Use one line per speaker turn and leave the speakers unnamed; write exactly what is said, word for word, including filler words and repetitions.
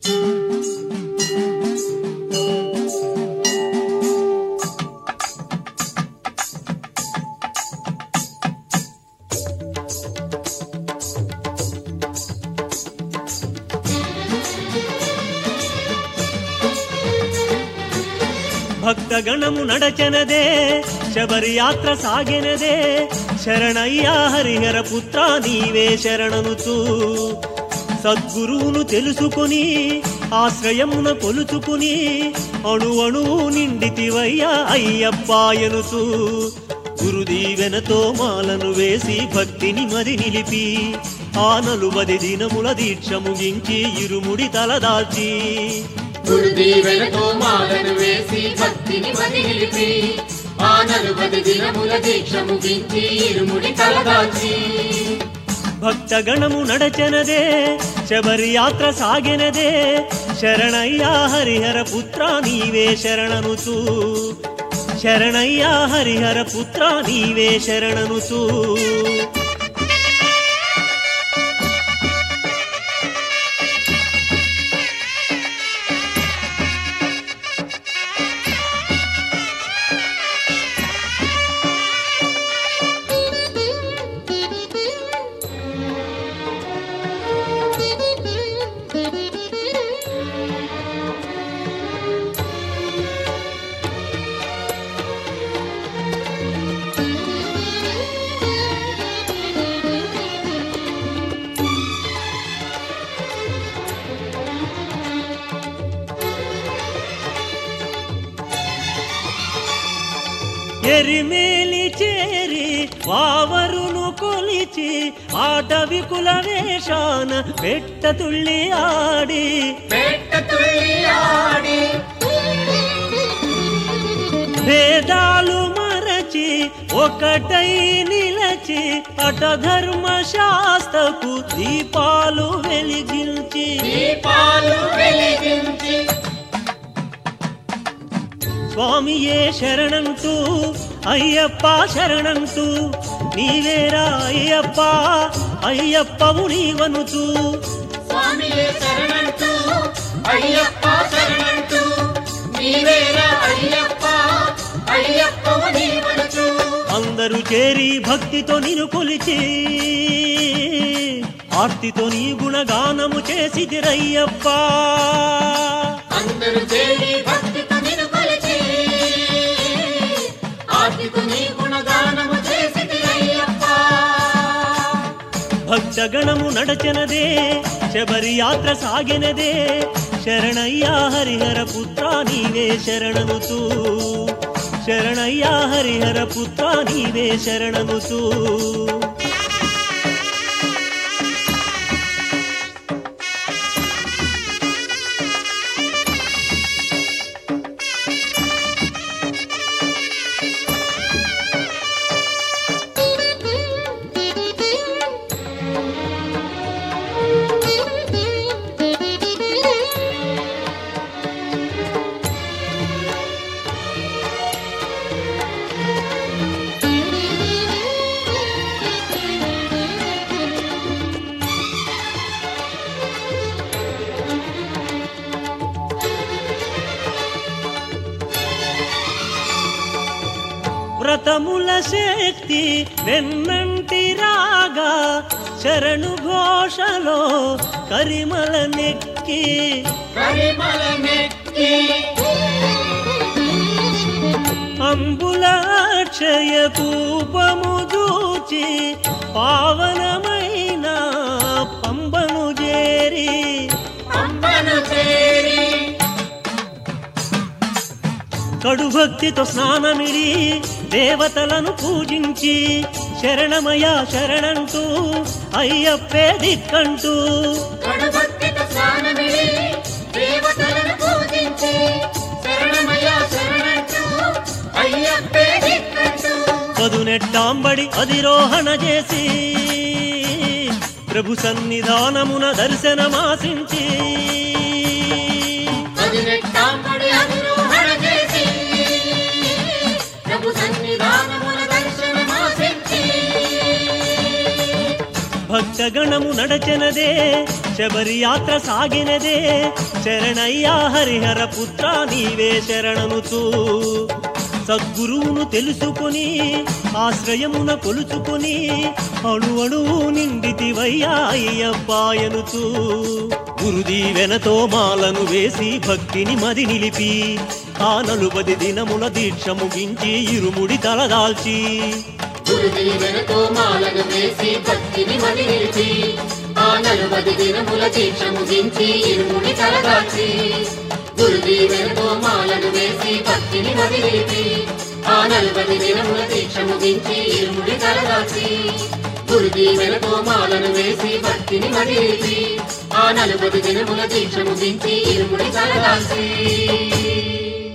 ಭಕ್ತಗಣಮು ನಡಚನದೆ ಶಬರಿ ಯಾತ್ರ ಸಾಗೆನದೆ ಶರಣಯ್ಯ ಹರಿಹರ ಪುತ್ರ ನೀವೇ ಶರಣನುತು సద్గురువును తెలుసుకుని ఆశ్రయమున కొలుచుకుని అణు అణువు నిండితివయ్యా అయ్యప్పాయనుతూ గురుదీవెనతో మాలను వేసి భక్తిని మది నిలిపి ఆ నలుబది దినముల దీక్ష ముగించి ఇరుముడి తలదాల్చి
గురుదీవెనతో మాలను వేసి భక్తిని మది నిలిపి ఆ నలుబది దినముల దీక్ష ముగించి ఇరుముడి తలదాల్చి
భక్తగణము నడచనదే శబరి యాత్ర సాగెనదే శరణయ్యా హరిహర పుత్ర నీవే శరణనుతూ శరణయ్యా హరిహర పుత్ర నీవే శరణనుతూ ఎరిమేలి చేరి వావరును కొలిచి ఆటవి కుల వేషాన పెట్ట తుళ్ళి ఆడి
పెట్ట తుళ్ళి ఆడి
వేదాలు మరచి ఒకటై నిలచి అట ధర్మ శాస్త్రపు దీపాలు వెలిగించి
దీపాలు వెలిగించి
స్వామియే శరణంటూ అయ్యప్ప శరణంటూ నీవేరా అయ్యప్ప అయ్యప్పవు నీవనుతూ
స్వామియే శరణంటూ అయ్యప్ప శరణంటూ నీవేరా అయ్యప్ప అయ్యప్పవు నీవనుతూ
అందరూ చేరి భక్తితో నిన్ను కొలిచి ఆర్తితో నీ గుణగానము చేసిదిరయ్యప్ప
అందరూ చేరి భక్తితో నిన్ను కొలిచి ఆర్తితో నీ గుణగానము చేసిదిరయ్యప్ప
భక్తగణము నడచనదే శబరి యాత్ర సాగెనదే శరణయ్యా హరిహర పుత్ర నీవే శరణనుతూ శరణయ్యా హరిహర పుత్ర నీవే శరణనుతూ వ్రతముల శక్తి వెన్నంటి రాగా శరణు ఘోషలో కరిమల నెక్కి
కరిమల నెక్కి
అంబుల అక్షయ కూపము దూచి పావనమైన పంబను చేరి
పంబను చేరి
కడు భక్తితో స్నానమిడి దేవతలను పూజించి శరణమయ శరణంటూ అయ్యప్పే దిక్కంటూ
కడు భక్తితో స్నానమిడి దేవతలను పూజించి శరణమయ శరణంటూ అయ్యప్పే దిక్కంటూ
పదునెట్టాంబడి అధిరోహణ చేసి ప్రభు సన్నిధానమున దర్శనమాసించి
పదునెట్టాంబడి అధిరోహణ చేసి ప్రభు సన్నిధానమున దర్శనమాసించి
భక్త భక్తగణము నడచెనదే శబరి యాత్ర సాగినదే శరణయ్యా హరిహర పుత్ర నీవే శరణనుతూ సద్గురువును తెలుసుకొని ఆశ్రయమున కొలుచుకొని అణు అణువు నిండితివయ్యా అయ్యప్పాయనుతూ గురుదీవెనతో మాలను వేసి భక్తిని మది నిలిపి ఆ నలుపది దినముల దీక్ష ముగించి ఇరుముడి తలదాల్చి
గురుదీవెనతో మాలను వేసి భక్తిని మది నిలిపి ఆ నలుపది దినముల దీక్ష ముగించి ఇరుముడి తలదాల్చి గురుదీవెనతో మాలను వేసి భక్తిని మది నిలిపి ఆ నలుపది దినముల దీక్ష ముగించి ఇరుముడి తలదాల్చి గురుదీవెనతో మాలను వేసి భక్తిని మది నిలిపి ఆ నలుపది దినముల దీక్ష ముగించి ఇరుముడి తలదాల్చి